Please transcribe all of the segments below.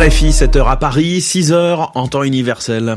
RFI, 7h à Paris, 6h en temps universel.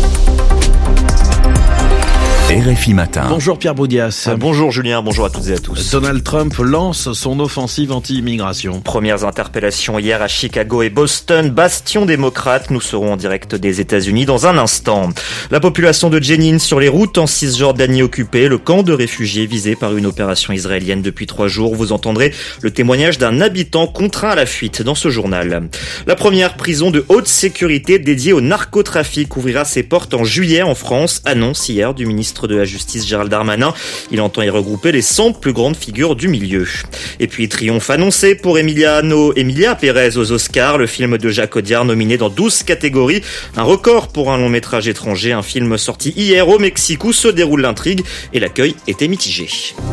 RFI Matin. Bonjour Pierre Baudias. Bonjour Julien, bonjour à toutes et à tous. Donald Trump lance son offensive anti-immigration. Premières interpellations hier à Chicago et Boston, bastion démocrate. Nous serons en direct des États-Unis dans un instant. La population de Jenin sur les routes en Cisjordanie occupée, le camp de réfugiés visé par une opération israélienne depuis 3 jours. Vous entendrez le témoignage d'un habitant contraint à la fuite dans ce journal. La première prison de haute sécurité dédiée au narcotrafic ouvrira ses portes en juillet en France, annonce hier du ministre de la Justice Gérald Darmanin. Il entend y regrouper les 100 plus grandes figures du milieu. Et puis triomphe annoncé pour Emilia Pérez aux Oscars, le film de Jacques Audiard nominé dans 12 catégories. Un record pour un long métrage étranger, un film sorti hier au Mexique où se déroule l'intrigue et l'accueil était mitigé.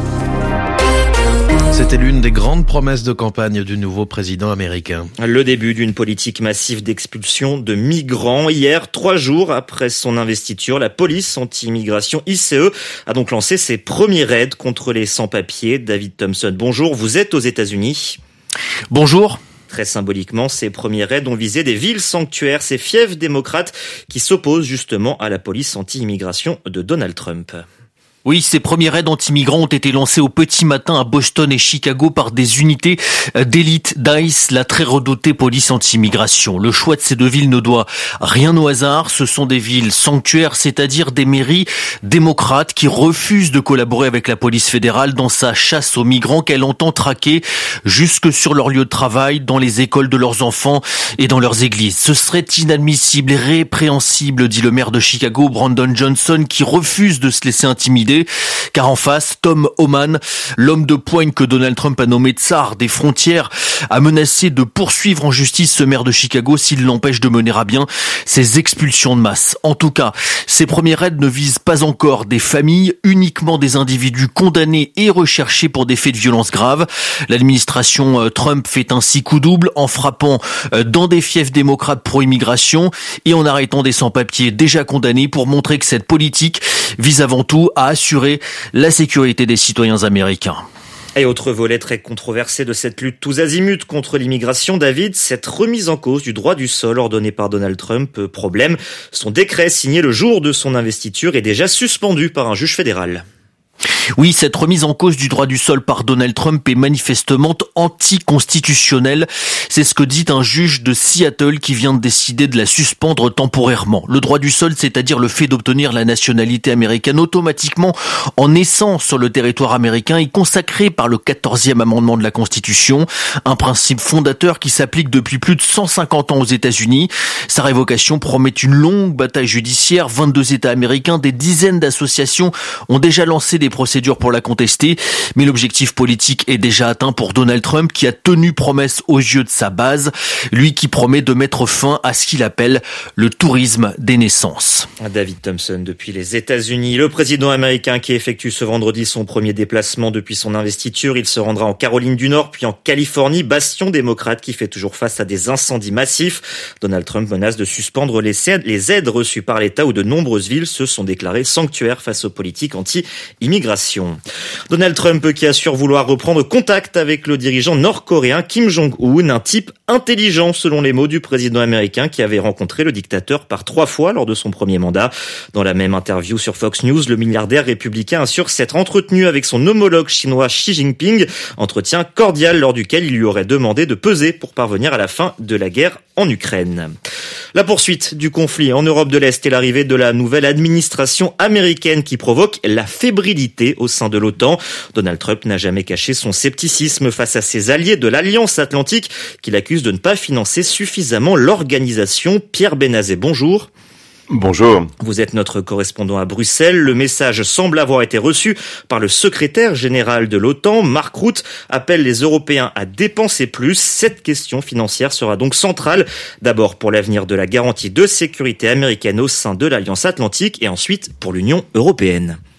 C'était l'une des grandes promesses de campagne du nouveau président américain. Le début d'une politique massive d'expulsion de migrants. Hier, 3 jours après son investiture, la police anti-immigration ICE a donc lancé ses premiers raids contre les sans-papiers. David Thompson, bonjour, vous êtes aux États-Unis. Bonjour. Très symboliquement, ces premiers raids ont visé des villes sanctuaires, ces fiefs démocrates qui s'opposent justement à la police anti-immigration de Donald Trump. Oui, ces premiers raids anti-migrants ont été lancés au petit matin à Boston et Chicago par des unités d'élite d'ICE, la très redoutée police anti-immigration. Le choix de ces 2 villes ne doit rien au hasard. Ce sont des villes sanctuaires, c'est-à-dire des mairies démocrates qui refusent de collaborer avec la police fédérale dans sa chasse aux migrants qu'elle entend traquer jusque sur leur lieu de travail, dans les écoles de leurs enfants et dans leurs églises. Ce serait inadmissible et répréhensible, dit le maire de Chicago, Brandon Johnson, qui refuse de se laisser intimider. Car en face, Tom Homan, l'homme de poigne que Donald Trump a nommé tsar des frontières, a menacé de poursuivre en justice ce maire de Chicago s'il l'empêche de mener à bien ces expulsions de masse. En tout cas, ces premiers raids ne visent pas encore des familles, uniquement des individus condamnés et recherchés pour des faits de violence graves. L'administration Trump fait ainsi coup double en frappant dans des fiefs démocrates pro-immigration et en arrêtant des sans-papiers déjà condamnés pour montrer que cette politique vise avant tout à assurer la sécurité des citoyens américains. Et autre volet très controversé de cette lutte tous azimuts contre l'immigration, David, cette remise en cause du droit du sol ordonné par Donald Trump. Problème, son décret signé le jour de son investiture est déjà suspendu par un juge fédéral. Oui, cette remise en cause du droit du sol par Donald Trump est manifestement anticonstitutionnelle. C'est ce que dit un juge de Seattle qui vient de décider de la suspendre temporairement. Le droit du sol, c'est-à-dire le fait d'obtenir la nationalité américaine automatiquement en naissant sur le territoire américain, est consacré par le 14e amendement de la Constitution, un principe fondateur qui s'applique depuis plus de 150 ans aux États-Unis. Sa révocation promet une longue bataille judiciaire. 22 États américains, des dizaines d'associations ont déjà lancé des procédures pour la contester, mais l'objectif politique est déjà atteint pour Donald Trump qui a tenu promesse aux yeux de sa base, lui qui promet de mettre fin à ce qu'il appelle le tourisme des naissances. David Thompson depuis les États-Unis. Le président américain qui effectue ce vendredi son premier déplacement depuis son investiture, il se rendra en Caroline du Nord puis en Californie, bastion démocrate qui fait toujours face à des incendies massifs. Donald Trump menace de suspendre les aides reçues par l'État où de nombreuses villes se sont déclarées sanctuaires face aux politiques anti-immigration. Donald Trump qui assure vouloir reprendre contact avec le dirigeant nord-coréen Kim Jong-un, un type intelligent selon les mots du président américain qui avait rencontré le dictateur par 3 fois lors de son premier mandat. Dans la même interview sur Fox News, le milliardaire républicain assure s'être entretenu avec son homologue chinois Xi Jinping, entretien cordial lors duquel il lui aurait demandé de peser pour parvenir à la fin de la guerre en Ukraine. La poursuite du conflit en Europe de l'Est et l'arrivée de la nouvelle administration américaine qui provoque la fébrilité au sein de l'OTAN. Donald Trump n'a jamais caché son scepticisme face à ses alliés de l'Alliance Atlantique qu'il accuse de ne pas financer suffisamment l'organisation. Pierre Benazet, bonjour. Bonjour. Vous êtes notre correspondant à Bruxelles. Le message semble avoir été reçu par le secrétaire général de l'OTAN. Mark Rutte appelle les Européens à dépenser plus. Cette question financière sera donc centrale. D'abord pour l'avenir de la garantie de sécurité américaine au sein de l'Alliance Atlantique et ensuite pour l'Union européenne.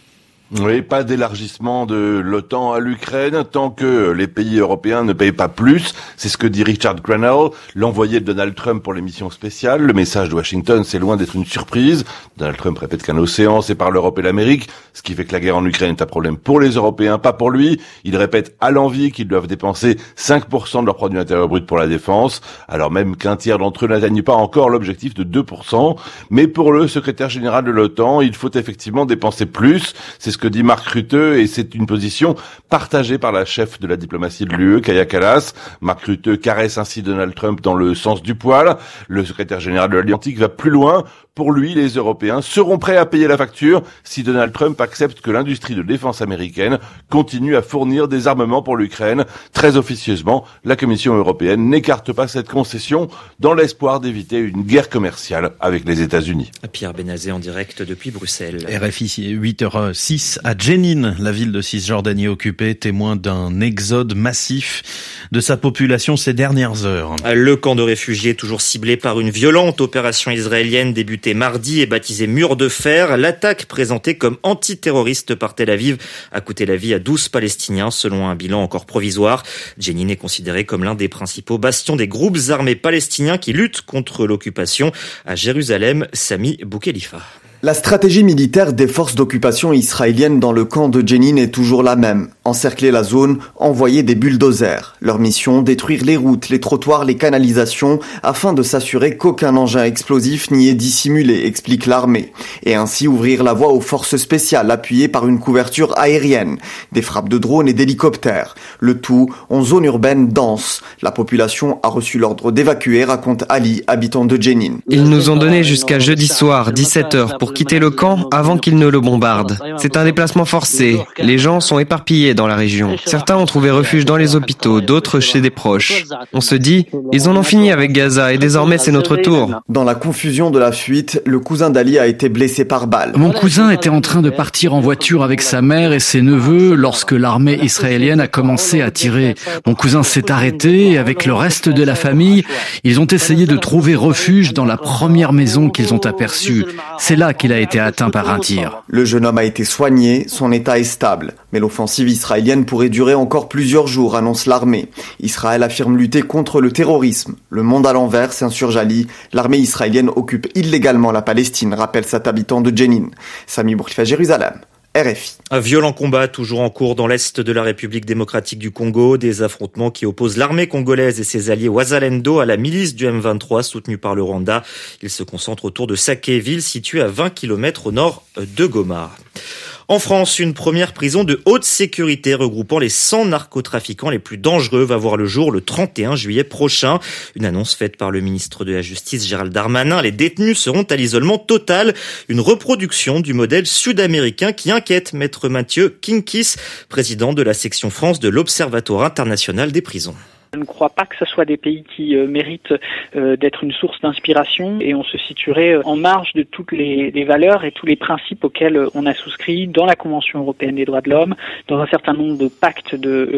Oui, pas d'élargissement de l'OTAN à l'Ukraine tant que les pays européens ne payent pas plus. C'est ce que dit Richard Grenell, l'envoyé de Donald Trump pour les missions spéciales. Le message de Washington, c'est loin d'être une surprise. Donald Trump répète qu'un océan sépare l'Europe et l'Amérique, ce qui fait que la guerre en Ukraine est un problème pour les Européens, pas pour lui. Il répète à l'envi qu'ils doivent dépenser 5% de leur produit intérieur brut pour la défense, alors même qu'un tiers d'entre eux n'atteignent pas encore l'objectif de 2%. Mais pour le secrétaire général de l'OTAN, il faut effectivement dépenser plus. C'est ce que dit Mark Rutte, et c'est une position partagée par la chef de la diplomatie de l'UE, Kaja Kallas. Mark Rutte caresse ainsi Donald Trump dans le sens du poil. Le secrétaire général de l'Atlantique va plus loin. Pour lui, les Européens seront prêts à payer la facture si Donald Trump accepte que l'industrie de défense américaine continue à fournir des armements pour l'Ukraine. Très officieusement, la Commission européenne n'écarte pas cette concession dans l'espoir d'éviter une guerre commerciale avec les États-Unis. Pierre Benazé en direct depuis Bruxelles. RFI 8h06 à Jenin, la ville de Cisjordanie occupée, témoin d'un exode massif de sa population ces dernières heures. Le camp de réfugiés toujours ciblé par une violente opération israélienne débutée mardi et baptisée Mur de Fer. L'attaque présentée comme antiterroriste par Tel Aviv a coûté la vie à 12 Palestiniens selon un bilan encore provisoire. Jenin est considéré comme l'un des principaux bastions des groupes armés palestiniens qui luttent contre l'occupation. À Jérusalem, Sami Boukhelifa. La stratégie militaire des forces d'occupation israéliennes dans le camp de Jenin est toujours la même. Encercler la zone, envoyer des bulldozers. Leur mission, détruire les routes, les trottoirs, les canalisations, afin de s'assurer qu'aucun engin explosif n'y est dissimulé, explique l'armée. Et ainsi ouvrir la voie aux forces spéciales appuyées par une couverture aérienne, des frappes de drones et d'hélicoptères. Le tout en zone urbaine dense. La population a reçu l'ordre d'évacuer, raconte Ali, habitant de Jenin. Ils nous ont donné jusqu'à jeudi soir, 17h, pour quitter le camp avant qu'ils ne le bombardent. C'est un déplacement forcé. Les gens sont éparpillés dans la région. Certains ont trouvé refuge dans les hôpitaux, d'autres chez des proches. On se dit, ils en ont fini avec Gaza et désormais c'est notre tour. Dans la confusion de la fuite, le cousin d'Ali a été blessé par balle. Mon cousin était en train de partir en voiture avec sa mère et ses neveux lorsque l'armée israélienne a commencé à tirer. Mon cousin s'est arrêté et avec le reste de la famille, ils ont essayé de trouver refuge dans la première maison qu'ils ont aperçue. C'est là qu'il a été atteint par un tir. Le jeune homme a été soigné, son état est stable. Mais l'offensive israélienne pourrait durer encore plusieurs jours, annonce l'armée. Israël affirme lutter contre le terrorisme. Le monde à l'envers s'insurge Ali. L'armée israélienne occupe illégalement la Palestine, rappelle cet habitant de Jenin. Sami Boukhelifa, Jérusalem. RFI. Un violent combat toujours en cours dans l'est de la République démocratique du Congo. Des affrontements qui opposent l'armée congolaise et ses alliés Wazalendo à la milice du M23 soutenue par le Rwanda. Ils se concentrent autour de Saké, ville située à 20 km au nord de Goma. En France, une première prison de haute sécurité regroupant les 100 narcotrafiquants les plus dangereux va voir le jour le 31 juillet prochain. Une annonce faite par le ministre de la Justice Gérald Darmanin. Les détenus seront à l'isolement total. Une reproduction du modèle sud-américain qui inquiète Maître Mathieu Kinkis, président de la section France de l'Observatoire international des prisons. Je ne crois pas que ce soit des pays qui méritent d'être une source d'inspiration et on se situerait en marge de toutes les valeurs et tous les principes auxquels on a souscrit dans la Convention européenne des droits de l'homme, dans un certain nombre de pactes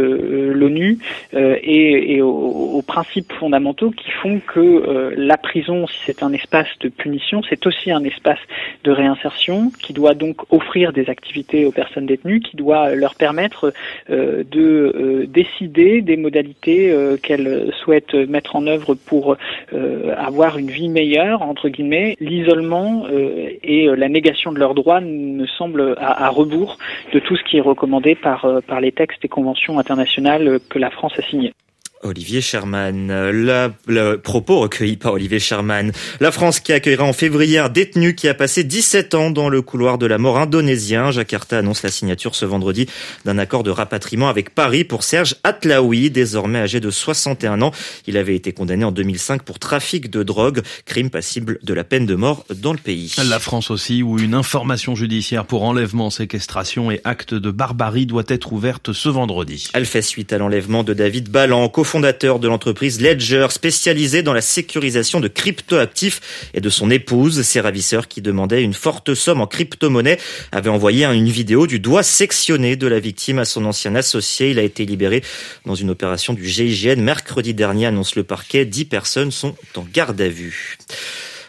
de l'ONU et aux principes fondamentaux qui font que la prison, si c'est un espace de punition, c'est aussi un espace de réinsertion qui doit donc offrir des activités aux personnes détenues, qui doit leur permettre de décider des modalités qu'elles souhaitent mettre en œuvre pour avoir une vie meilleure, entre guillemets. L'isolement et la négation de leurs droits me semblent à rebours de tout ce qui est recommandé par les textes et conventions internationales que la France a signés. Olivier Sherman, le propos recueilli par Olivier Sherman. La France qui accueillera en février un détenu qui a passé 17 ans dans le couloir de la mort indonésien. Jakarta annonce la signature ce vendredi d'un accord de rapatriement avec Paris pour Serge Atlaoui, désormais âgé de 61 ans. Il avait été condamné en 2005 pour trafic de drogue, crime passible de la peine de mort dans le pays. La France aussi, où une information judiciaire pour enlèvement, séquestration et acte de barbarie doit être ouverte ce vendredi. Elle fait suite à l'enlèvement de David Ballan, fondateur de l'entreprise Ledger, spécialisée dans la sécurisation de cryptoactifs, et de son épouse. Ses ravisseurs, qui demandaient une forte somme en crypto-monnaie, avaient envoyé une vidéo du doigt sectionné de la victime à son ancien associé. Il a été libéré dans une opération du GIGN mercredi dernier, annonce le parquet. 10 personnes sont en garde à vue.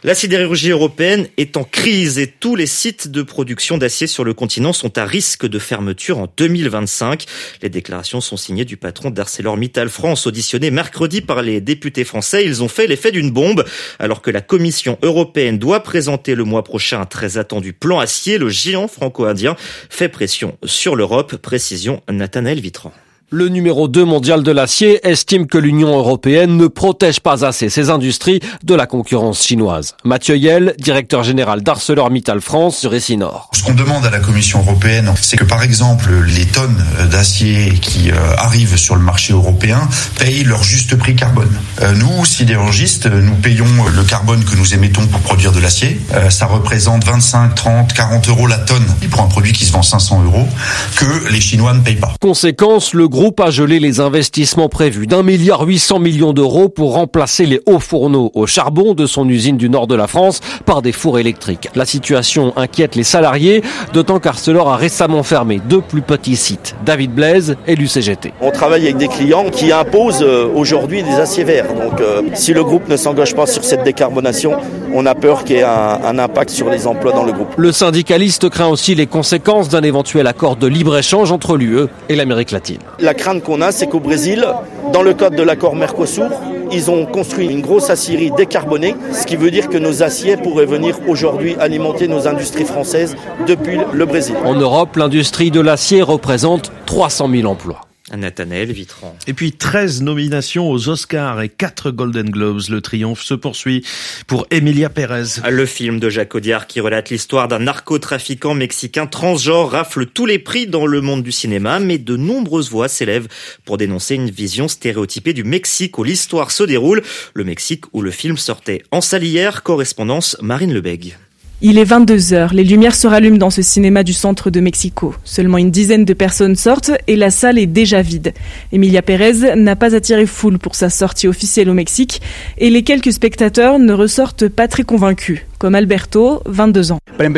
La sidérurgie européenne est en crise et tous les sites de production d'acier sur le continent sont à risque de fermeture en 2025. Les déclarations sont signées du patron d'ArcelorMittal France, auditionné mercredi par les députés français. Ils ont fait l'effet d'une bombe. Alors que la Commission européenne doit présenter le mois prochain un très attendu plan acier, le géant franco-indien fait pression sur l'Europe. Précision Nathanaël Vitran. Le numéro 2 mondial de l'acier estime que l'Union européenne ne protège pas assez ses industries de la concurrence chinoise. Mathieu Yel, directeur général d'ArcelorMittal France sur Essinor. Ce qu'on demande à la Commission européenne, c'est que par exemple les tonnes d'acier qui arrivent sur le marché européen payent leur juste prix carbone. Nous, sidérurgistes, nous payons le carbone que nous émettons pour produire de l'acier. Ça représente 25, 30, 40 euros la tonne pour un produit qui se vend 500 euros que les Chinois ne payent pas. Conséquence, le groupe a gelé les investissements prévus d'1,8 milliard d'euros pour remplacer les hauts fourneaux au charbon de son usine du nord de la France par des fours électriques. La situation inquiète les salariés, d'autant qu'Arcelor a récemment fermé 2 plus petits sites. David Blaise, élu CGT. On travaille avec des clients qui imposent aujourd'hui des aciers verts. Donc si le groupe ne s'engage pas sur cette décarbonation, on a peur qu'il y ait un impact sur les emplois dans le groupe. Le syndicaliste craint aussi les conséquences d'un éventuel accord de libre-échange entre l'UE et l'Amérique latine. La crainte qu'on a, c'est qu'au Brésil, dans le cadre de l'accord Mercosur, ils ont construit une grosse acierie décarbonée, ce qui veut dire que nos aciers pourraient venir aujourd'hui alimenter nos industries françaises depuis le Brésil. En Europe, l'industrie de l'acier représente 300 000 emplois. Nathanaël Vitran. Et puis 13 nominations aux Oscars et 4 Golden Globes. Le triomphe se poursuit pour Emilia Pérez. Le film de Jacques Audiard qui relate l'histoire d'un narcotrafiquant mexicain transgenre rafle tous les prix dans le monde du cinéma, mais de nombreuses voix s'élèvent pour dénoncer une vision stéréotypée du Mexique où l'histoire se déroule. Le Mexique où le film sortait en salle hier. Correspondance Marine Lebègue. Il est 22h, les lumières se rallument dans ce cinéma du centre de Mexico. Seulement une dizaine de personnes sortent et la salle est déjà vide. Emilia Pérez n'a pas attiré foule pour sa sortie officielle au Mexique et les quelques spectateurs ne ressortent pas très convaincus, comme Alberto, 22 ans.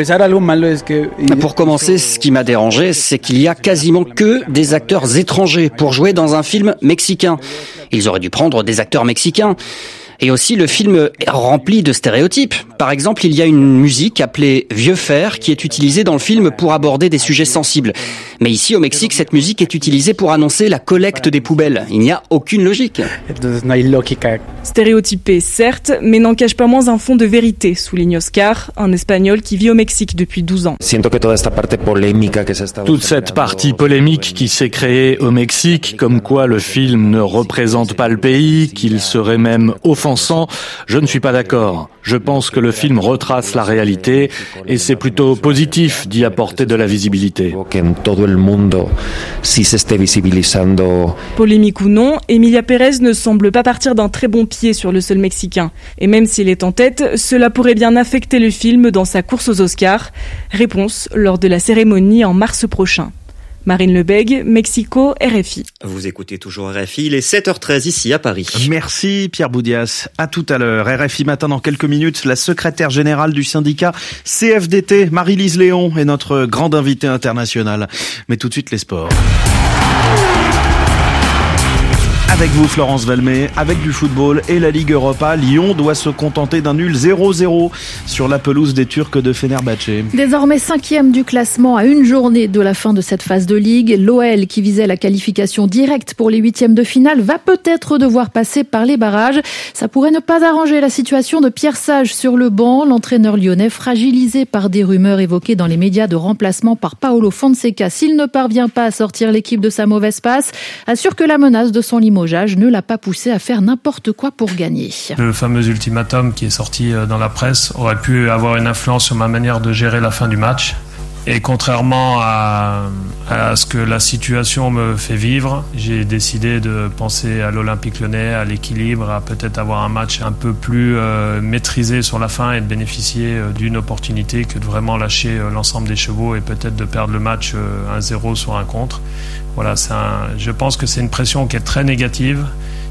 Pour commencer, ce qui m'a dérangé, c'est qu'il y a quasiment que des acteurs étrangers pour jouer dans un film mexicain. Ils auraient dû prendre des acteurs mexicains. Et aussi, le film est rempli de stéréotypes. Par exemple, il y a une musique appelée Vieux Fer qui est utilisée dans le film pour aborder des sujets sensibles. Mais ici, au Mexique, cette musique est utilisée pour annoncer la collecte des poubelles. Il n'y a aucune logique. Stéréotypé, certes, mais n'en cache pas moins un fond de vérité, souligne Oscar, un Espagnol qui vit au Mexique depuis 12 ans. Toute cette partie polémique qui s'est créée au Mexique, comme quoi le film ne représente pas le pays, qu'il serait même offensant, je ne suis pas d'accord. Je pense que le film retrace la réalité et c'est plutôt positif d'y apporter de la visibilité. Polémique ou non, Emilia Pérez ne semble pas partir d'un très bon pied sur le sol mexicain. Et même s'il est en tête, cela pourrait bien affecter le film dans sa course aux Oscars. Réponse lors de la cérémonie en mars prochain. Marine Lebègue, Mexico, RFI. Vous écoutez toujours RFI, il est 7h13 ici à Paris. Merci Pierre Boudias. À tout à l'heure. RFI Matin dans quelques minutes. La secrétaire générale du syndicat CFDT, Marie-Lise Léon, est notre grande invitée internationale. Mais tout de suite les sports. Avec vous Florence Valmet, avec du football et la Ligue Europa, Lyon doit se contenter d'un nul 0-0 sur la pelouse des Turcs de Fenerbahçe. Désormais 5e du classement à une journée de la fin de cette phase de Ligue, l'OL qui visait la qualification directe pour les 8e de finale va peut-être devoir passer par les barrages. Ça pourrait ne pas arranger la situation de Pierre Sage sur le banc, l'entraîneur lyonnais fragilisé par des rumeurs évoquées dans les médias de remplacement par Paolo Fonseca. S'il ne parvient pas à sortir l'équipe de sa mauvaise passe, assure que la menace de son limogeage ne l'a pas poussé à faire n'importe quoi pour gagner. Le fameux ultimatum qui est sorti dans la presse aurait pu avoir une influence sur ma manière de gérer la fin du match. Et contrairement à ce que la situation me fait vivre, j'ai décidé de penser à l'Olympique Lyonnais, à l'équilibre, à peut-être avoir un match un peu plus maîtrisé sur la fin et de bénéficier d'une opportunité que de vraiment lâcher l'ensemble des chevaux et peut-être de perdre le match 1-0 sur un contre. Voilà, je pense que c'est une pression qui est très négative,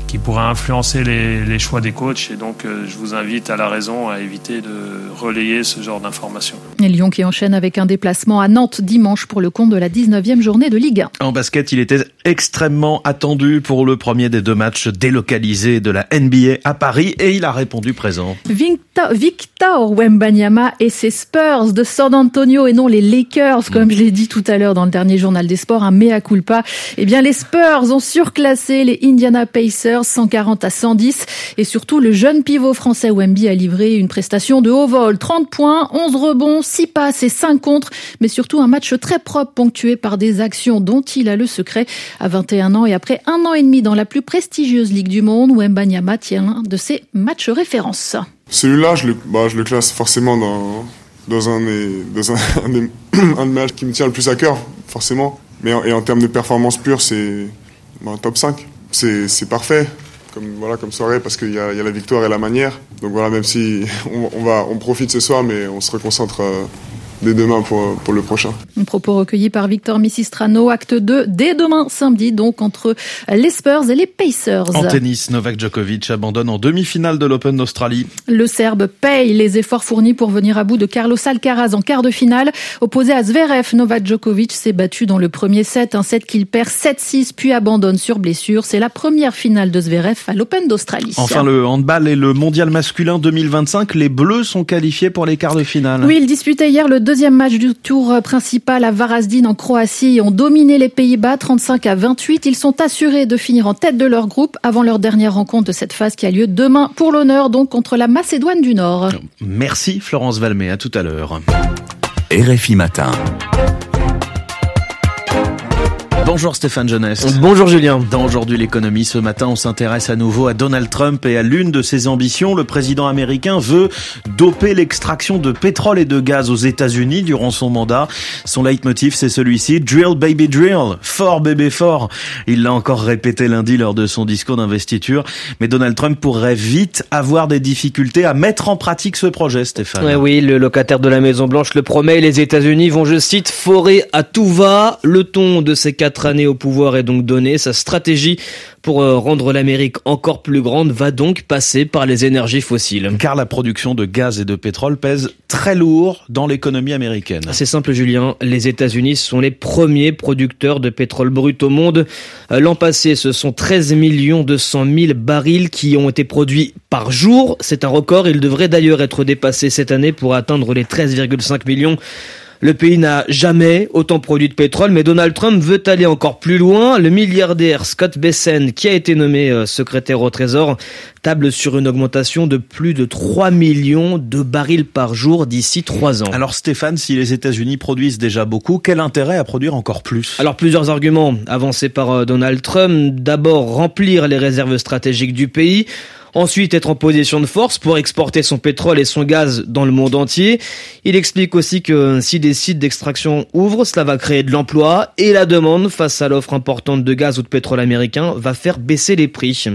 qui pourrait influencer les choix des coachs. Et donc, je vous invite à la raison à éviter de relayer ce genre d'informations. Et Lyon qui enchaîne avec un déplacement à Nantes dimanche pour le compte de la 19e journée de Ligue 1. En basket, il était extrêmement attendu pour le premier des 2 matchs délocalisés de la NBA à Paris et il a répondu présent. Victor Wembanyama et ses Spurs de San Antonio et non les Lakers, comme je l'ai dit tout à l'heure dans le dernier journal des sports, un mea culpa. Eh bien, les Spurs ont surclassé les Indiana Pacers 140-110 et surtout le jeune pivot français Wemby a livré une prestation de haut vol. 30 points, 11 rebonds, 6 passes et 5 contres, mais surtout un match très propre ponctué par des actions dont il a le secret. À 21 ans et après 1 an et demi dans la plus prestigieuse ligue du monde, Wembanyama tient l'un de ses matchs références. Celui-là, je le classe forcément dans un des matchs qui me tient le plus à cœur, forcément. Mais en termes de performance pure, c'est top 5. C'est parfait comme soirée parce qu'il y a la victoire et la manière. Donc voilà, même si on profite ce soir, mais on se reconcentre dès demain pour le prochain. Un propos recueilli par Victor Misistrano, acte 2 dès demain samedi, donc entre les Spurs et les Pacers. En tennis, Novak Djokovic abandonne en demi-finale de l'Open d'Australie. Le Serbe paye les efforts fournis pour venir à bout de Carlos Alcaraz en quart de finale. Opposé à Zverev, Novak Djokovic s'est battu dans le premier set, un set qu'il perd 7-6 puis abandonne sur blessure. C'est la première finale de Zverev à l'Open d'Australie. Enfin, le handball et le mondial masculin 2025, les Bleus sont qualifiés pour les quarts de finale. Oui, ils disputaient hier le deuxième match du tour principal à Varaždin en Croatie et ont dominé les Pays-Bas 35-28. Ils sont assurés de finir en tête de leur groupe avant leur dernière rencontre de cette phase qui a lieu demain pour l'honneur, donc contre la Macédoine du Nord. Merci Florence Valmet, à tout à l'heure. RFI Matin. Bonjour Stéphane Jeunesse. Bonjour Julien. Dans Aujourd'hui l'économie, ce matin, on s'intéresse à nouveau à Donald Trump et à l'une de ses ambitions. Le président américain veut doper l'extraction de pétrole et de gaz aux États-Unis durant son mandat. Son leitmotiv, c'est celui-ci, drill baby drill, fort bébé fort. Il l'a encore répété lundi lors de son discours d'investiture. Mais Donald Trump pourrait vite avoir des difficultés à mettre en pratique ce projet, Stéphane. Oui, le locataire de la Maison-Blanche le promet. Les États-Unis vont, je cite, forer à tout va. Le ton de ces 4 années au pouvoir est donc donné. Sa stratégie pour rendre l'Amérique encore plus grande va donc passer par les énergies fossiles. Car la production de gaz et de pétrole pèse très lourd dans l'économie américaine. C'est simple Julien, les États-Unis sont les premiers producteurs de pétrole brut au monde. L'an passé, ce sont 13 200 000 barils qui ont été produits par jour. C'est un record, il devrait d'ailleurs être dépassé cette année pour atteindre les 13,5 millions. Le pays n'a jamais autant produit de pétrole, mais Donald Trump veut aller encore plus loin. Le milliardaire Scott Bessent, qui a été nommé secrétaire au Trésor, table sur une augmentation de plus de 3 millions de barils par jour d'ici 3 ans. Alors Stéphane, si les États-Unis produisent déjà beaucoup, quel intérêt à produire encore plus ? Alors plusieurs arguments avancés par Donald Trump. D'abord, remplir les réserves stratégiques du pays. Ensuite, être en position de force pour exporter son pétrole et son gaz dans le monde entier. Il explique aussi que si des sites d'extraction ouvrent, cela va créer de l'emploi et la demande face à l'offre importante de gaz ou de pétrole américain va faire baisser les prix.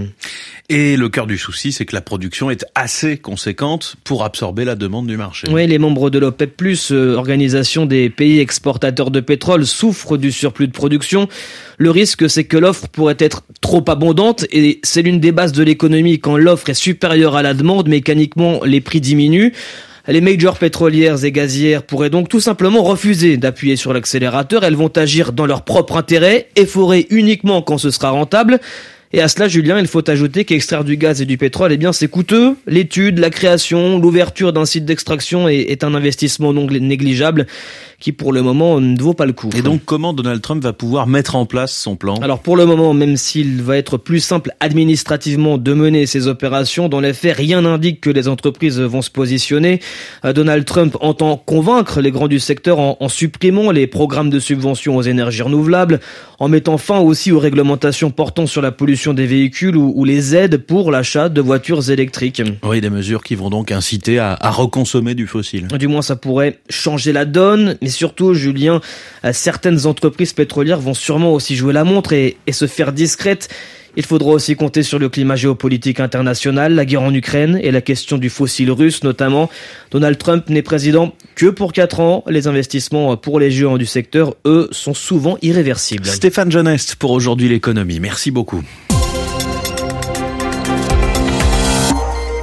Et le cœur du souci, c'est que la production est assez conséquente pour absorber la demande du marché. Oui, les membres de l'OPEP+, organisation des pays exportateurs de pétrole, souffrent du surplus de production. Le risque, c'est que l'offre pourrait être trop abondante et c'est l'une des bases de l'économie. Quand l'offre est supérieure à la demande, mécaniquement, les prix diminuent. Les majors pétrolières et gazières pourraient donc tout simplement refuser d'appuyer sur l'accélérateur. Elles vont agir dans leur propre intérêt et forer uniquement quand ce sera rentable. Et à cela, Julien, il faut ajouter qu'extraire du gaz et du pétrole, eh bien, c'est coûteux. L'étude, la création, l'ouverture d'un site d'extraction est un investissement non négligeable qui, pour le moment, ne vaut pas le coup. Et donc, comment Donald Trump va pouvoir mettre en place son plan ? Alors, pour le moment, même s'il va être plus simple administrativement de mener ces opérations, dans les faits, rien n'indique que les entreprises vont se positionner. Donald Trump entend convaincre les grands du secteur en supprimant les programmes de subvention aux énergies renouvelables, en mettant fin aussi aux réglementations portant sur la pollution des véhicules ou les aides pour l'achat de voitures électriques. Oui, des mesures qui vont donc inciter à reconsommer du fossile. Du moins, ça pourrait changer la donne. Mais surtout, Julien, certaines entreprises pétrolières vont sûrement aussi jouer la montre et se faire discrètes. Il faudra aussi compter sur le climat géopolitique international, la guerre en Ukraine et la question du fossile russe notamment. Donald Trump n'est président que pour 4 ans. Les investissements pour les géants du secteur, eux, sont souvent irréversibles. Stéphane Jeunesse pour Aujourd'hui l'économie. Merci beaucoup.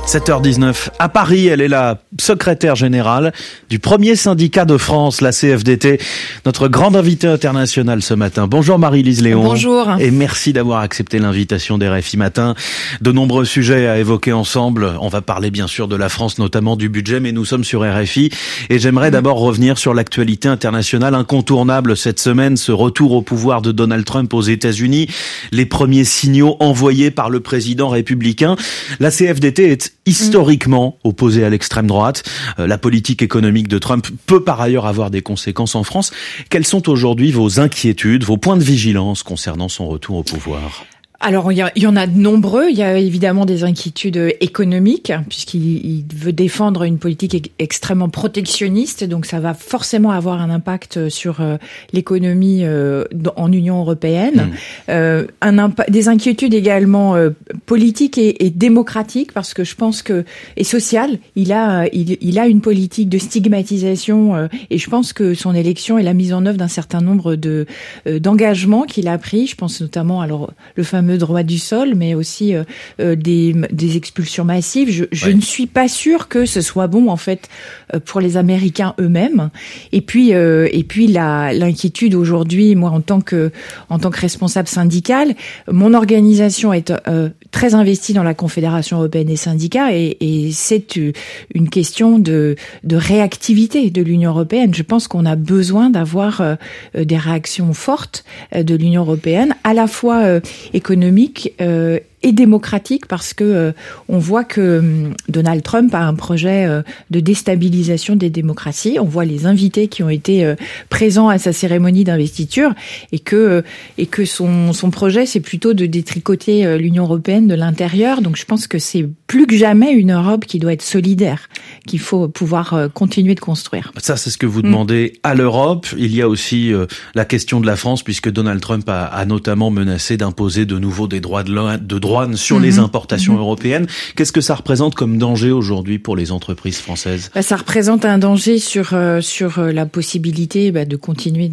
7h19. À Paris, elle est la secrétaire générale du premier syndicat de France, la CFDT. Notre grande invitée internationale ce matin. Bonjour Marie-Lise Léon. Bonjour. Et merci d'avoir accepté l'invitation d'RFI Matin. De nombreux sujets à évoquer ensemble. On va parler bien sûr de la France, notamment du budget, mais nous sommes sur RFI. Et j'aimerais d'abord revenir sur l'actualité internationale incontournable cette semaine, ce retour au pouvoir de Donald Trump aux États-Unis. Les premiers signaux envoyés par le président républicain. La CFDT est historiquement opposée à l'extrême droite. La politique économique de Trump peut par ailleurs avoir des conséquences en France. Quelles sont aujourd'hui vos inquiétudes, vos points de vigilance concernant son retour au pouvoir ? Alors, il y en a de nombreux. Il y a évidemment des inquiétudes économiques, puisqu'il veut défendre une politique extrêmement protectionniste. Donc, ça va forcément avoir un impact sur l'économie en Union européenne. Des inquiétudes également politiques et démocratiques, parce que je pense que, et sociales, il a une politique de stigmatisation, et je pense que son élection est la mise en œuvre d'un certain nombre d'engagements qu'il a pris. Je pense notamment à le fameux droit du sol, mais aussi des expulsions massives. Je ne suis pas sûre que ce soit bon en fait pour les Américains eux-mêmes. Et puis l'inquiétude aujourd'hui, moi en tant que responsable syndical, mon organisation est très investie dans la Confédération européenne des syndicats et c'est une question de réactivité de l'Union européenne. Je pense qu'on a besoin d'avoir des réactions fortes de l'Union européenne, à la fois économique et démocratique, parce que on voit que Donald Trump a un projet de déstabilisation des démocraties. On voit les invités qui ont été présents à sa cérémonie d'investiture et que son projet, c'est plutôt de détricoter l'Union européenne de l'intérieur. Donc je pense que c'est plus que jamais une Europe qui doit être solidaire, qu'il faut pouvoir continuer de construire. Ça, c'est ce que vous demandez à l'Europe. Il y a aussi la question de la France, puisque Donald Trump a notamment menacé d'imposer de nouveau des droits de douane sur les importations européennes. Qu'est-ce que ça représente comme danger aujourd'hui pour les entreprises françaises ? Ça représente un danger sur la possibilité de continuer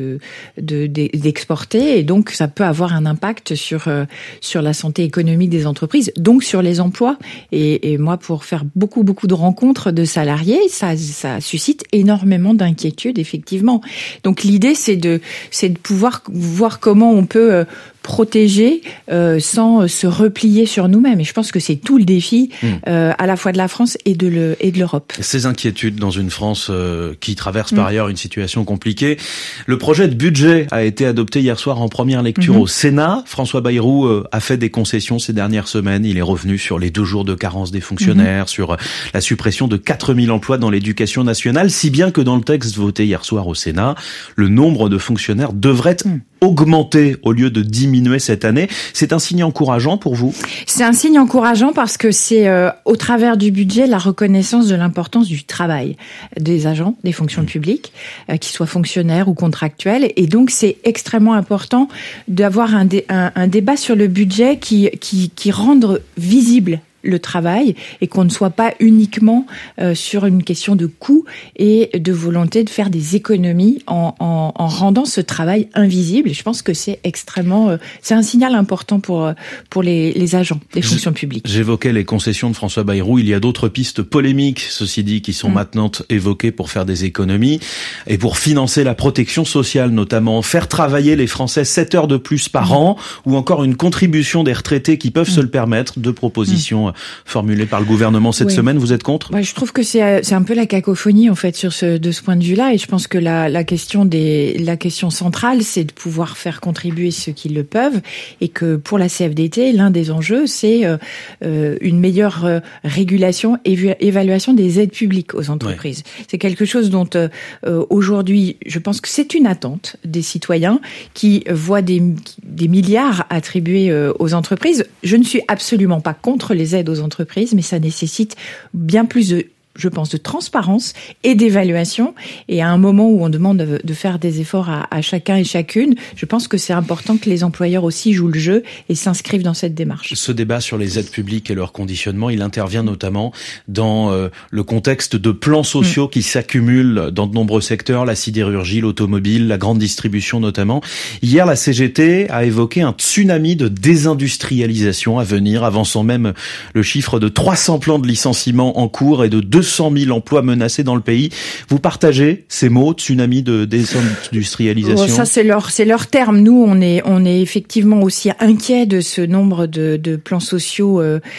d'exporter, et donc ça peut avoir un impact sur la santé économique des entreprises, donc sur les emplois. Et moi, pour faire beaucoup de rencontres de salariés, ça suscite énormément d'inquiétudes, effectivement. Donc l'idée, c'est de pouvoir voir comment on peut protéger sans se replier sur nous-mêmes. Et je pense que c'est tout le défi à la fois de la France et de l'Europe. Ces inquiétudes dans une France qui traverse par ailleurs une situation compliquée. Le projet de budget a été adopté hier soir en première lecture au Sénat. François Bayrou a fait des concessions ces dernières semaines. Il est revenu sur les 2 jours de carence des fonctionnaires, sur la suppression de 4000 emplois dans l'éducation nationale, si bien que dans le texte voté hier soir au Sénat, le nombre de fonctionnaires devrait augmenter au lieu de diminuer cette année. C'est un signe encourageant pour vous ? C'est un signe encourageant parce que c'est au travers du budget la reconnaissance de l'importance du travail des agents des fonctions publiques, qu'ils soient fonctionnaires ou contractuels. Et donc c'est extrêmement important d'avoir un débat sur le budget qui rende visible le travail et qu'on ne soit pas uniquement sur une question de coût et de volonté de faire des économies en rendant ce travail invisible. Et je pense que c'est c'est un signal important pour les agents des fonctions publiques. J'évoquais les concessions de François Bayrou. Il y a d'autres pistes polémiques, ceci dit, qui sont maintenant évoquées pour faire des économies et pour financer la protection sociale, notamment faire travailler les Français 7 heures de plus par an, ou encore une contribution des retraités qui peuvent se le permettre. 2 propositions formulée par le gouvernement cette semaine. Vous êtes contre ? Je trouve que c'est un peu la cacophonie en fait de ce point de vue-là, et je pense que la question centrale, c'est de pouvoir faire contribuer ceux qui le peuvent, et que pour la CFDT, l'un des enjeux, c'est une meilleure régulation et évaluation des aides publiques aux entreprises. C'est quelque chose dont aujourd'hui, je pense que c'est une attente des citoyens qui voient des milliards attribués aux entreprises. Je ne suis absolument pas contre les aides aux entreprises, mais ça nécessite bien plus je pense, de transparence et d'évaluation. Et à un moment où on demande de faire des efforts à chacun et chacune, je pense que c'est important que les employeurs aussi jouent le jeu et s'inscrivent dans cette démarche. Ce débat sur les aides publiques et leur conditionnement, il intervient notamment dans le contexte de plans sociaux qui s'accumulent dans de nombreux secteurs, la sidérurgie, l'automobile, la grande distribution notamment. Hier, la CGT a évoqué un tsunami de désindustrialisation à venir, avançant même le chiffre de 300 plans de licenciement en cours et de 200 000 emplois menacés dans le pays. Vous partagez ces mots, tsunami de désindustrialisation? Ça, c'est leur terme. Nous, on est effectivement aussi inquiets de ce nombre de plans sociaux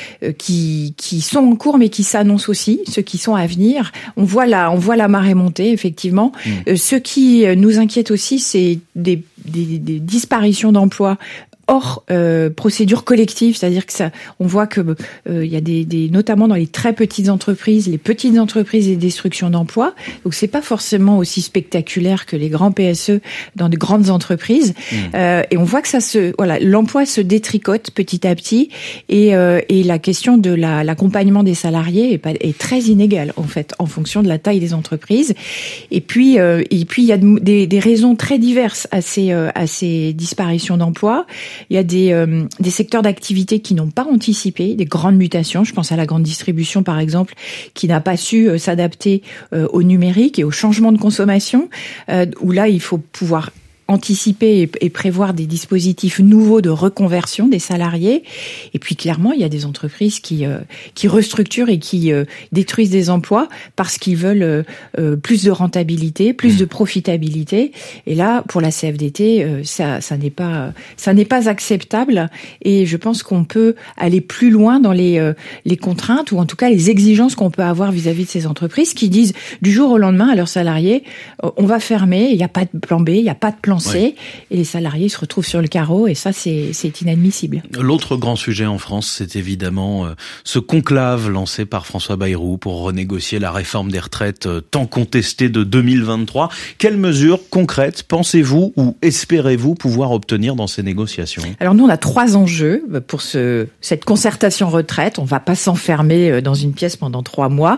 qui sont en cours, mais qui s'annoncent aussi, ceux qui sont à venir. On voit la marée monter, effectivement. Ce qui nous inquiète aussi, c'est des disparitions d'emplois hors procédure collective, c'est-à-dire que ça, on voit que il y a notamment dans les très petites entreprises, les petites entreprises et destruction d'emplois. Donc c'est pas forcément aussi spectaculaire que les grands PSE dans de grandes entreprises. Et on voit que l'emploi se détricote petit à petit et la question de l'accompagnement des salariés est très inégale en fait en fonction de la taille des entreprises. Et puis il y a des raisons très diverses à ces disparitions d'emplois. Il y a des secteurs d'activité qui n'ont pas anticipé des grandes mutations. Je pense à la grande distribution, par exemple, qui n'a pas su s'adapter au numérique et au changement de consommation, où là, il faut pouvoir anticiper et prévoir des dispositifs nouveaux de reconversion des salariés. Et puis clairement, il y a des entreprises qui restructurent et qui détruisent des emplois parce qu'ils veulent plus de rentabilité, plus de profitabilité. Et là, pour la CFDT, ça n'est pas acceptable. Et je pense qu'on peut aller plus loin dans les contraintes ou en tout cas les exigences qu'on peut avoir vis-à-vis de ces entreprises qui disent du jour au lendemain à leurs salariés, on va fermer, il n'y a pas de plan B, il n'y a pas de plan C, et les salariés se retrouvent sur le carreau, et ça, c'est inadmissible. L'autre grand sujet en France, c'est évidemment ce conclave lancé par François Bayrou pour renégocier la réforme des retraites tant contestée de 2023. Quelles mesures concrètes pensez-vous ou espérez-vous pouvoir obtenir dans ces négociations? Alors nous, on a 3 enjeux pour cette concertation retraite. On va pas s'enfermer dans une pièce pendant 3 mois.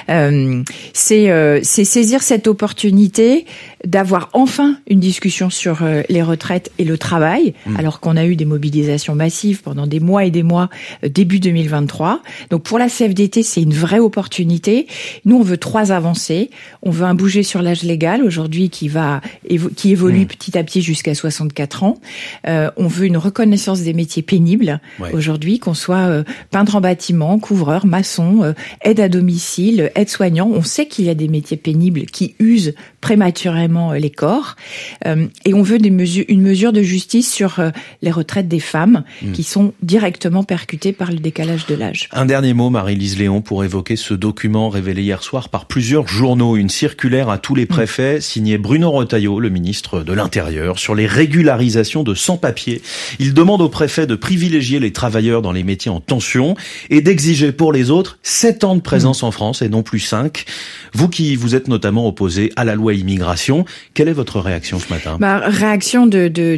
C'est saisir cette opportunité d'avoir enfin une discussion sur les retraites et le travail, alors qu'on a eu des mobilisations massives pendant des mois et des mois début 2023. Donc pour la CFDT, c'est une vraie opportunité. Nous, on veut 3 avancées. On veut un bouger sur l'âge légal aujourd'hui qui évolue petit à petit jusqu'à 64 ans. On veut une reconnaissance des métiers pénibles aujourd'hui, qu'on soit peintre en bâtiment, couvreur, maçon, aide à domicile, aide-soignant. On sait qu'il y a des métiers pénibles qui usent prématurément les corps. Et on veut une mesure de justice sur les retraites des femmes qui sont directement percutées par le décalage de l'âge. Un dernier mot, Marie-Lise Léon, pour évoquer ce document révélé hier soir par plusieurs journaux, une circulaire à tous les préfets signée Bruno Retailleau, le ministre de l'Intérieur, sur les régularisations de sans-papiers. Il demande aux préfets de privilégier les travailleurs dans les métiers en tension et d'exiger pour les autres 7 ans de présence en France et non plus 5. Vous qui vous êtes notamment opposé à la loi immigration, quelle est votre réaction ce matin? Réaction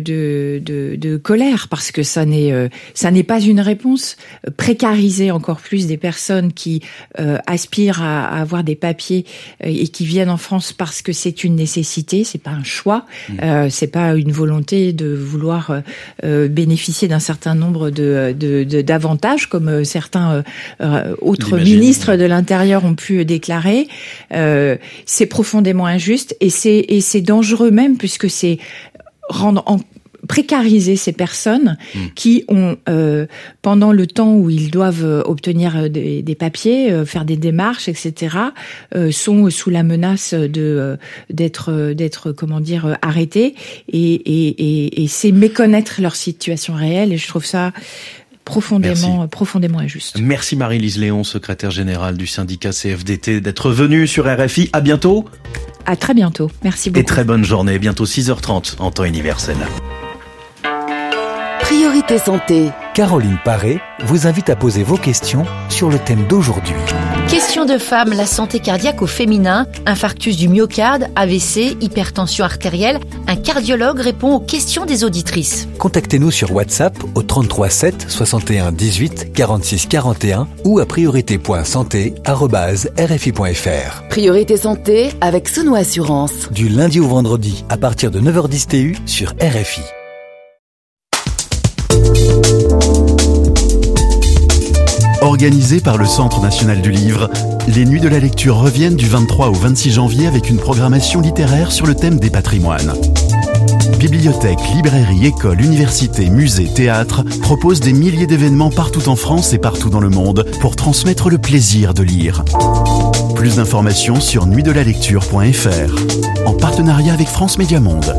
de colère, parce que ça n'est pas une réponse. Précariser encore plus des personnes qui aspirent à avoir des papiers et qui viennent en France parce que c'est une nécessité, c'est pas un choix, c'est pas une volonté de vouloir bénéficier d'un certain nombre d'avantages comme certains autres ministres de l'Intérieur ont pu déclarer. C'est profondément injuste et c'est dangereux même, puisque c'est précariser ces personnes qui ont, pendant le temps où ils doivent obtenir des papiers, faire des démarches, etc., sont sous la menace d'être arrêtés, et c'est méconnaître leur situation réelle, et je trouve ça profondément injuste. Merci Marie-Lise Léon, secrétaire générale du syndicat CFDT, d'être venue sur RFI. À bientôt. À très bientôt. Merci beaucoup. Et très bonne journée. Bientôt 6h30 en temps universel. Priorité santé. Caroline Paré vous invite à poser vos questions sur le thème d'aujourd'hui. Question de femme, la santé cardiaque au féminin, infarctus du myocarde, AVC, hypertension artérielle. Un cardiologue répond aux questions des auditrices. Contactez-nous sur WhatsApp au 33 7 61 18 46 41 ou à priorité.santé@rfi.fr. Priorité santé avec Souno Assurance. Du lundi au vendredi à partir de 9h10 TU sur RFI. Organisé par le Centre national du livre, les Nuits de la lecture reviennent du 23 au 26 janvier avec une programmation littéraire sur le thème des patrimoines. Bibliothèques, librairies, écoles, universités, musées, théâtres proposent des milliers d'événements partout en France et partout dans le monde pour transmettre le plaisir de lire. Plus d'informations sur nuitdelalecture.fr en partenariat avec France Média Monde.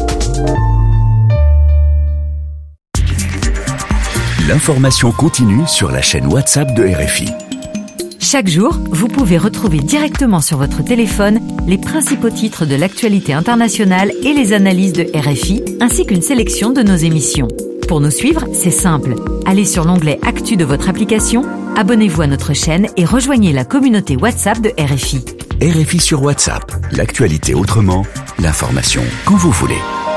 L'information continue sur la chaîne WhatsApp de RFI. Chaque jour, vous pouvez retrouver directement sur votre téléphone les principaux titres de l'actualité internationale et les analyses de RFI, ainsi qu'une sélection de nos émissions. Pour nous suivre, c'est simple. Allez sur l'onglet Actu de votre application, abonnez-vous à notre chaîne et rejoignez la communauté WhatsApp de RFI. RFI sur WhatsApp, l'actualité autrement, l'information quand vous voulez.